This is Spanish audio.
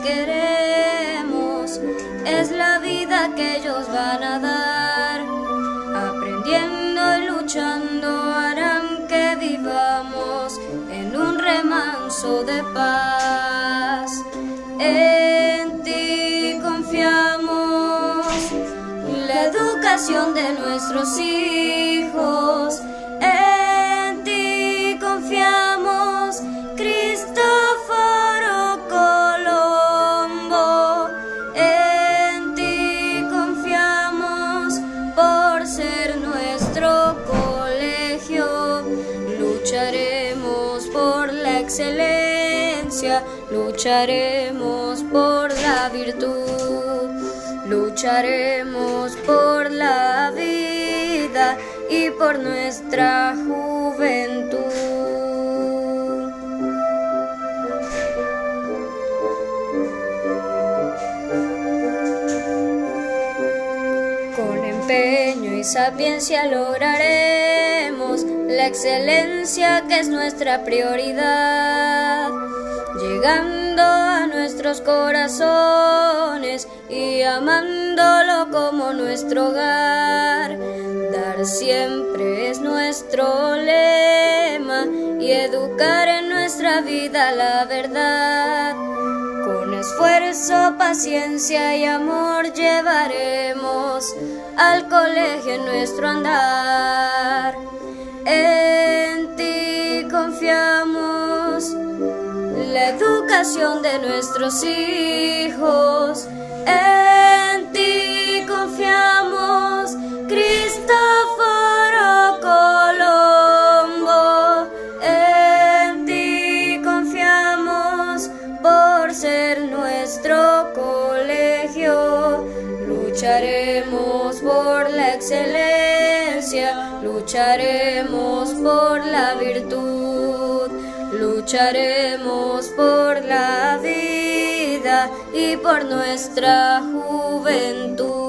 queremos, es la vida que ellos van a dar. Aprendiendo y luchando harán que vivamos en un remanso de paz. En ti confiamos, la educación de nuestros hijos. En ti confiamos, Cristóforo Colombo. En ti confiamos por ser nuestro colegio. Lucharemos por la excelencia, lucharemos por la virtud, lucharemos por la vida y por nuestra juventud. Con empeño y sapiencia lograremos la excelencia que es nuestra prioridad, llegando a nuestros corazones y amándolo como nuestro hogar. Dar siempre es nuestro lema y educar en nuestra vida la verdad. Con esfuerzo, paciencia y amor llevaremos al colegio en nuestro andar. En ti confiamos, la educación de nuestros hijos. En ti confiamos, Cristóforo Colombo. En ti confiamos por ser nuestro colegio. Lucharemos por la excelencia, lucharemos por la virtud, lucharemos por la vida y por nuestra juventud.